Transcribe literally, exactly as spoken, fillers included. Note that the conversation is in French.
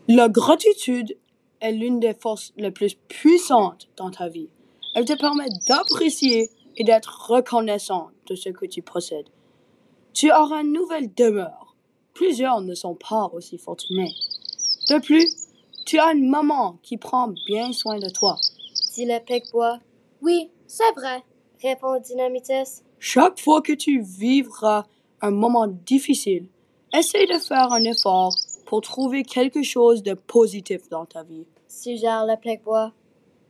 La gratitude est l'une des forces les plus puissantes dans ta vie. Elle te permet d'apprécier et d'être reconnaissant de ce que tu possèdes. Tu auras une nouvelle demeure. Plusieurs ne sont pas aussi fortunés. De plus, tu as une maman qui prend bien soin de toi. Dit le Pic-Bois. Oui, c'est vrai, répond Dynamitus. Chaque fois que tu vivras un moment difficile, essaie de faire un effort pour trouver quelque chose de positif dans ta vie. Suggère le Pic-Bois.